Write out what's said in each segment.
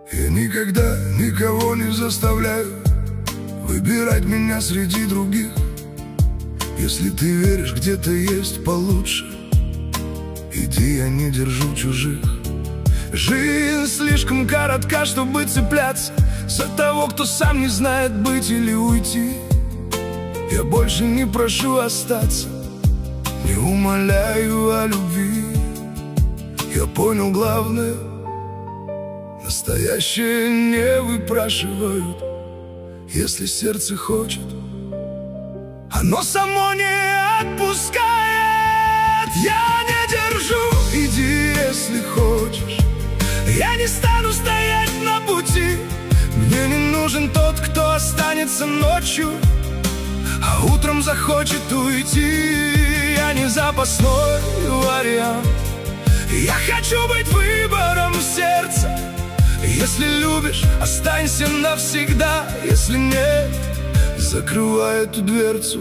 Я никогда никого не заставляю выбирать меня среди других. Если ты веришь, где-то есть получше, иди, я не держу чужих. Жизнь слишком коротка, чтобы цепляться за того, кто сам не знает, быть или уйти. Я больше не прошу остаться, не умоляю о любви. Я понял главное: настоящее не выпрашивают. Если сердце хочет, оно само не отпускает. Я не держу, иди, если хочешь. Я не стану стоять на пути. Мне не нужен тот, кто останется ночью, а утром захочет уйти. Я не запасной вариант. Я хочу быть выбором сердца. Если любишь, останься навсегда. Если нет, закрывай эту дверцу.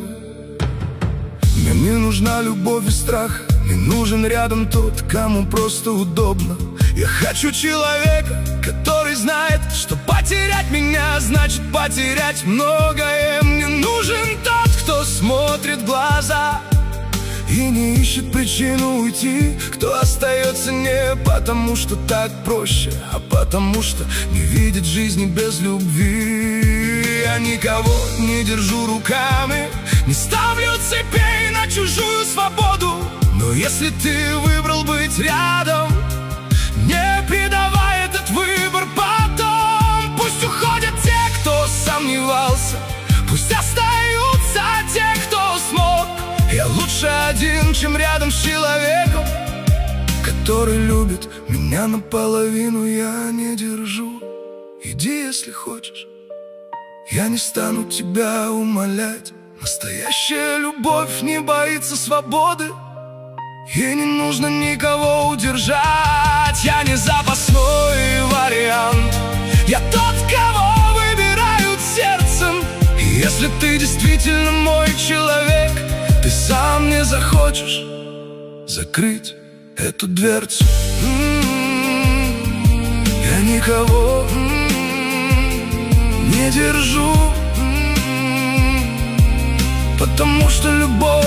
Мне не нужна любовь и страх. Не нужен рядом тот, кому просто удобно. Я хочу человека, который знает, что потерять меня значит потерять многое. Мне нужен тот, кто смотрит в глаза и не ищет причину уйти, кто остается не потому, что так проще, а потому, что не видит жизни без любви. Я никого не держу руками, не ставлю цепей на чужую свободу. Но если ты выбрал быть рядом, не предавай этот выбор потом. Пусть уходят те, кто сомневался, пусть остаются те, кто смог. Я лучше один, чем рядом с человеком, который любит меня наполовину. Я не держу, иди, если хочешь. Я не стану тебя умолять. Настоящая любовь не боится свободы. Ей не нужно никого удержать. Я не запасной вариант. Я тот, кого выбирают сердцем. И если ты действительно мой человек, ты сам не захочешь закрыть эту дверцу. Я никого не держу, потому что любовь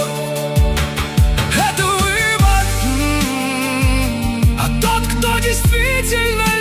— это выбор. А тот, кто действительно